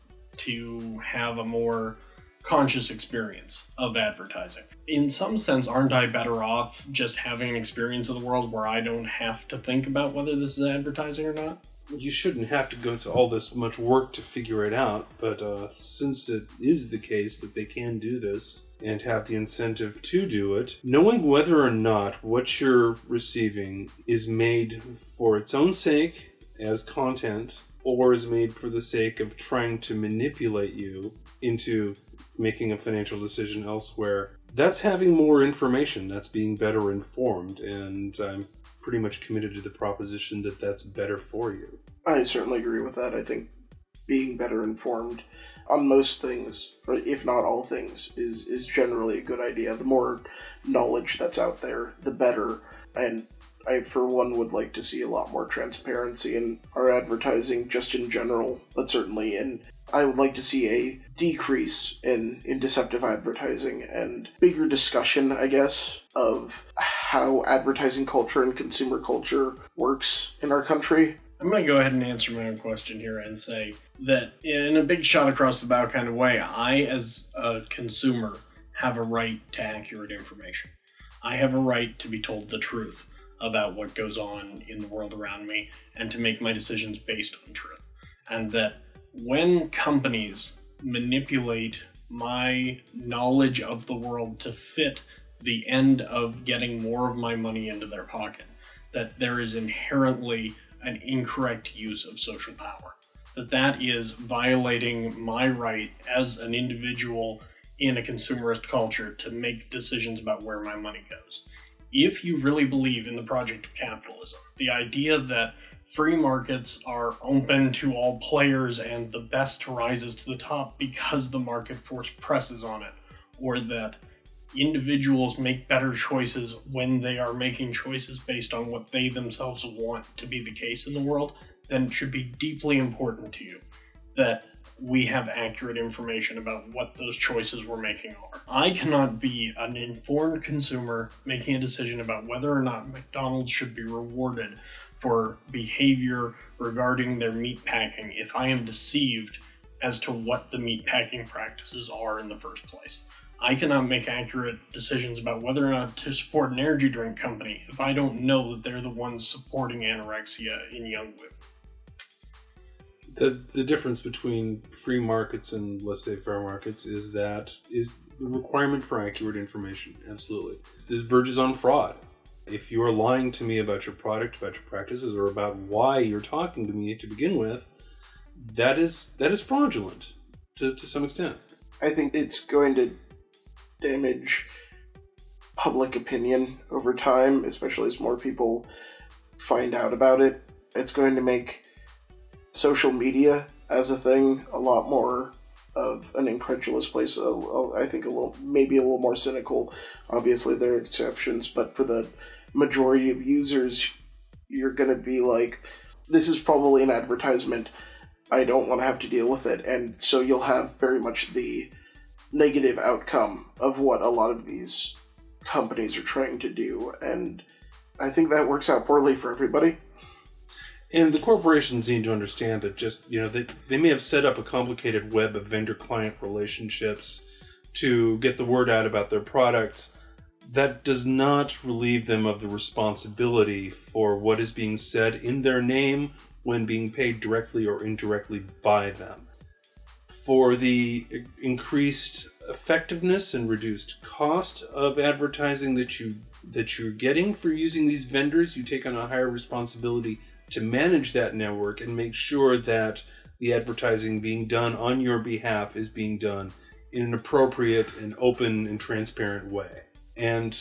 to have a more conscious experience of advertising? In some sense, aren't I better off just having an experience of the world where I don't have to think about whether this is advertising or not? You shouldn't have to go to all this much work to figure it out, but uh, since it is the case that they can do this and have the incentive to do it, knowing whether or not what you're receiving is made for its own sake as content or is made for the sake of trying to manipulate you into making a financial decision elsewhere, that's having more information, that's being better informed, and I'm pretty much committed to the proposition that that's better for you. I certainly agree with that. I think being better informed on most things, or if not all things, is, is generally a good idea. The more knowledge that's out there, the better. And I, for one, would like to see a lot more transparency in our advertising, just in general, but certainly in... I would like to see a decrease in, in deceptive advertising and bigger discussion, I guess, of how advertising culture and consumer culture works in our country. I'm going to go ahead and answer my own question here and say that in a big shot across the bow kind of way, I, as a consumer, have a right to accurate information. I have a right to be told the truth about what goes on in the world around me and to make my decisions based on truth. And that when companies manipulate my knowledge of the world to fit the end of getting more of my money into their pocket, that there is inherently an incorrect use of social power. That that is violating my right as an individual in a consumerist culture to make decisions about where my money goes. If you really believe in the project of capitalism, the idea that free markets are open to all players and the best rises to the top because the market force presses on it, or that individuals make better choices when they are making choices based on what they themselves want to be the case in the world, then it should be deeply important to you that we have accurate information about what those choices we're making are. I cannot be an informed consumer making a decision about whether or not McDonald's should be rewarded for behavior regarding their meat packing if I am deceived as to what the meat packing practices are in the first place. I cannot make accurate decisions about whether or not to support an energy drink company if I don't know that they're the ones supporting anorexia in young women. The, the difference between free markets and, let's say, fair markets is that is the requirement for accurate information. Absolutely. This verges on fraud. If you are lying to me about your product, about your practices, or about why you're talking to me to begin with, that is that is fraudulent to, to some extent. I think it's going to damage public opinion over time, especially as more people find out about it. It's going to make social media as a thing a lot more of an incredulous place. Uh, I think a little, maybe a little more cynical. Obviously, there are exceptions, but for the majority of users, you're going to be like, this is probably an advertisement. I don't want to have to deal with it. And so you'll have very much the negative outcome of what a lot of these companies are trying to do. And I think that works out poorly for everybody. And the corporations need to understand that just, you know, they, they may have set up a complicated web of vendor-client relationships to get the word out about their products. That does not relieve them of the responsibility for what is being said in their name when being paid directly or indirectly by them. For the increased effectiveness and reduced cost of advertising that you that you're getting for using these vendors, you take on a higher responsibility to manage that network and make sure that the advertising being done on your behalf is being done in an appropriate and open and transparent way. And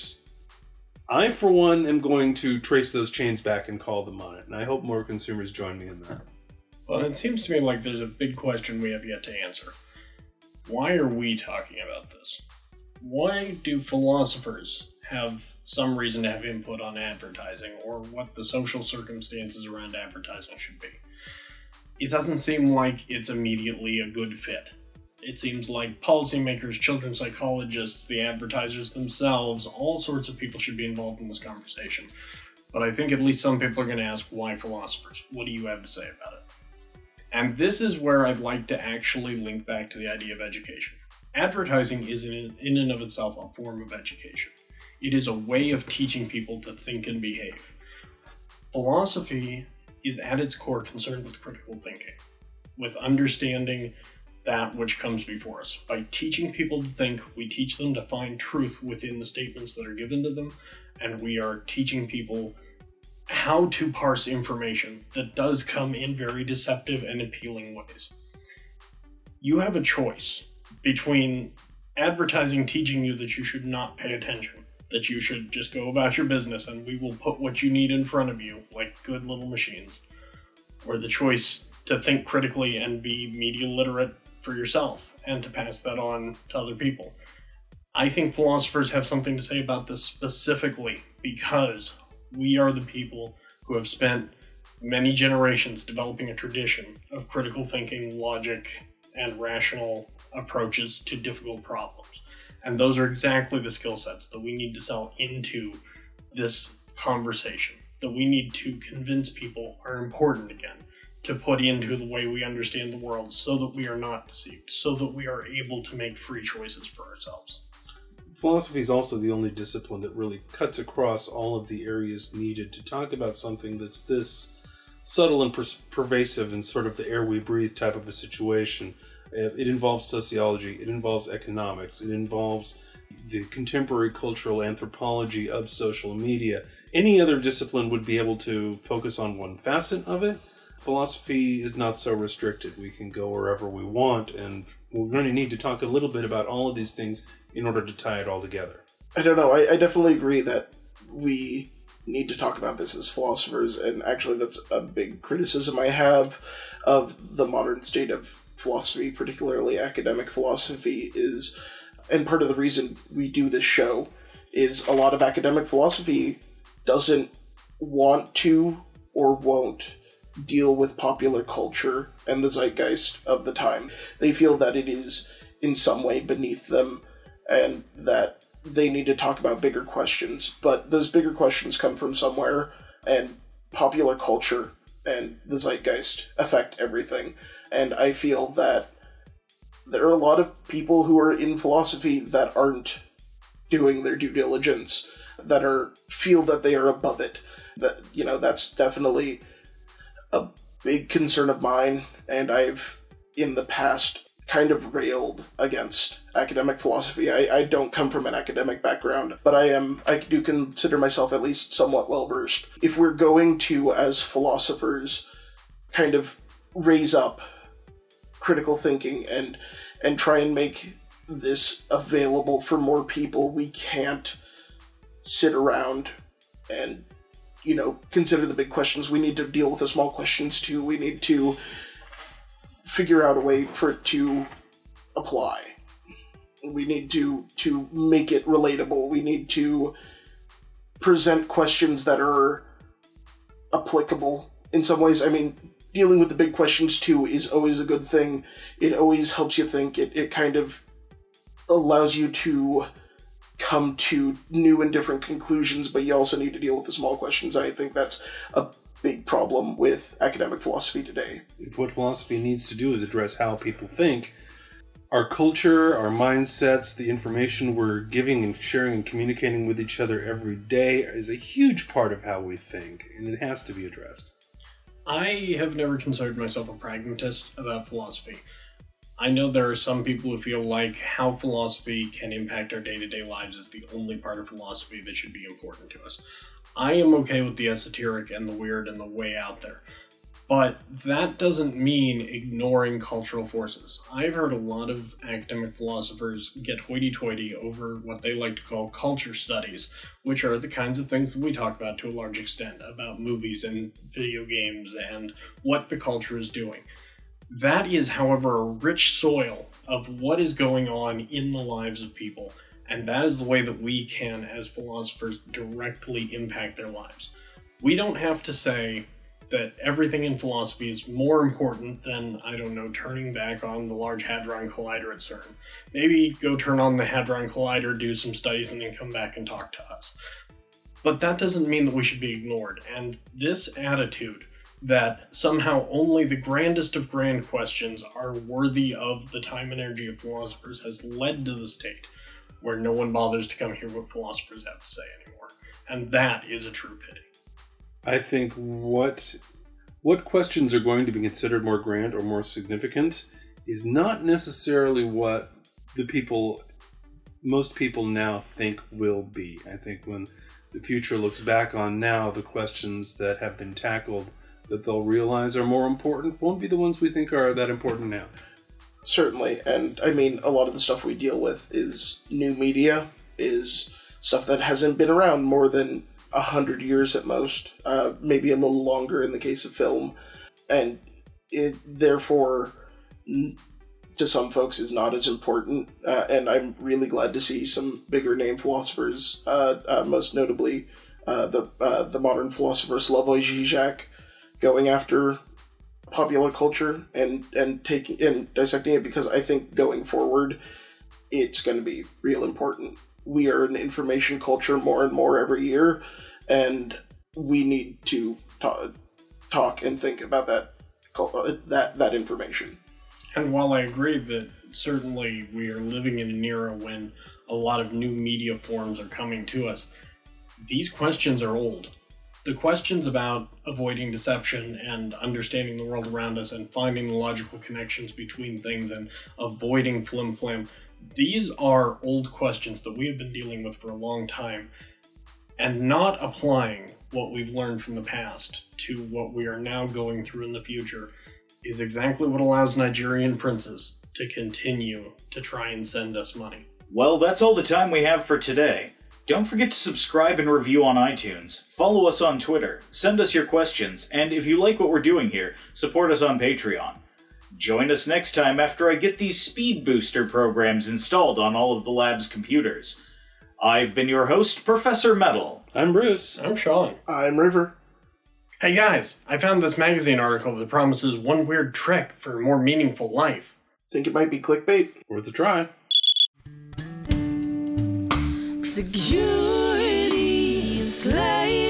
I, for one, am going to trace those chains back and call them on it. And I hope more consumers join me in that. Well, it seems to me like there's a big question we have yet to answer. Why are we talking about this? Why do philosophers have some reason to have input on advertising, or what the social circumstances around advertising should be? It doesn't seem like it's immediately a good fit. It seems like policymakers, children psychologists, the advertisers themselves, all sorts of people should be involved in this conversation. But I think at least some people are going to ask, why philosophers? What do you have to say about it? And this is where I'd like to actually link back to the idea of education. Advertising is in, in and of itself a form of education. It is a way of teaching people to think and behave. Philosophy is at its core concerned with critical thinking, with understanding that which comes before us. By teaching people to think, we teach them to find truth within the statements that are given to them, and we are teaching people how to parse information that does come in very deceptive and appealing ways. You have a choice between advertising teaching you that you should not pay attention that you should just go about your business and we will put what you need in front of you like good little machines. Or the choice to think critically and be media literate for yourself and to pass that on to other people. I think philosophers have something to say about this specifically because we are the people who have spent many generations developing a tradition of critical thinking, logic, and rational approaches to difficult problems. And those are exactly the skill sets that we need to sell into this conversation, that we need to convince people are important again, to put into the way we understand the world so that we are not deceived, so that we are able to make free choices for ourselves. Philosophy is also the only discipline that really cuts across all of the areas needed to talk about something that's this subtle and per- pervasive and sort of the air we breathe type of a situation. It involves sociology, it involves economics, it involves the contemporary cultural anthropology of social media. Any other discipline would be able to focus on one facet of it. Philosophy is not so restricted. We can go wherever we want, and we're going to need to talk a little bit about all of these things in order to tie it all together. I don't know. I, I definitely agree that we need to talk about this as philosophers, and actually that's a big criticism I have of the modern state of philosophy, particularly academic philosophy, is, and part of the reason we do this show, is a lot of academic philosophy doesn't want to or won't deal with popular culture and the zeitgeist of the time. They feel that it is in some way beneath them and that they need to talk about bigger questions, but those bigger questions come from somewhere, and popular culture and the zeitgeist affect everything. And I feel that there are a lot of people who are in philosophy that aren't doing their due diligence, that are feel that they are above it. That, you know, that's definitely a big concern of mine, and I've, in the past, kind of railed against academic philosophy. I, I don't come from an academic background, but I am, I do consider myself at least somewhat well-versed. If we're going to, as philosophers, kind of raise up critical thinking and and try and make this available for more people, we can't sit around and, you know, consider the big questions. We need to deal with the small questions too. We need to figure out a way for it to apply. We need to to make it relatable. We need to present questions that are applicable in some ways. I mean, dealing with the big questions too is always a good thing. It always helps you think. It, it kind of allows you to come to new and different conclusions, but you also need to deal with the small questions. I think that's a big problem with academic philosophy today. If what philosophy needs to do is address how people think, our culture, our mindsets, the information we're giving and sharing and communicating with each other every day is a huge part of how we think, and it has to be addressed. I have never considered myself a pragmatist about philosophy. I know there are some people who feel like how philosophy can impact our day-to-day lives is the only part of philosophy that should be important to us. I am okay with the esoteric and the weird and the way out there, but that doesn't mean ignoring cultural forces. I've heard a lot of academic philosophers get hoity-toity over what they like to call culture studies, which are the kinds of things that we talk about to a large extent, about movies and video games and what the culture is doing. That is, however, a rich soil of what is going on in the lives of people, and that is the way that we can, as philosophers, directly impact their lives. We don't have to say that everything in philosophy is more important than, I don't know, turning back on the Large Hadron Collider at CERN. Maybe go turn on the Hadron Collider, do some studies, and then come back and talk to us. But that doesn't mean that we should be ignored, and this attitude that somehow only the grandest of grand questions are worthy of the time and energy of philosophers has led to the state where no one bothers to come hear what philosophers have to say anymore. And that is a true pity. I think what what questions are going to be considered more grand or more significant is not necessarily what the people, most people now think will be. I think when the future looks back on now, the questions that have been tackled that they'll realize are more important won't be the ones we think are that important now. Certainly, and I mean, a lot of the stuff we deal with is new media, is stuff that hasn't been around more than a hundred years at most, uh, maybe a little longer in the case of film, and it therefore, to some folks, is not as important. Uh, and I'm really glad to see some bigger name philosophers, uh, uh, most notably uh, the uh, the modern philosopher Slavoj Žižek, going after popular culture and and taking and dissecting it, because I think going forward, it's going to be real important. We are an information culture more and more every year, and we need to talk, talk and think about that that that information. And while I agree that certainly we are living in an era when a lot of new media forms are coming to us, these questions are old. The questions about avoiding deception and understanding the world around us and finding the logical connections between things and avoiding flim-flam, these are old questions that we have been dealing with for a long time, and not applying what we've learned from the past to what we are now going through in the future is exactly what allows Nigerian princes to continue to try and send us money. Well, that's all the time we have for today. Don't forget to subscribe and review on iTunes, follow us on Twitter, send us your questions, and if you like what we're doing here, support us on Patreon. Join us next time after I get these speed booster programs installed on all of the lab's computers. I've been your host, Professor Metal. I'm Bruce. I'm Sean. I'm River. Hey guys, I found this magazine article that promises one weird trick for a more meaningful life. Think it might be clickbait? Worth a try. Security slave.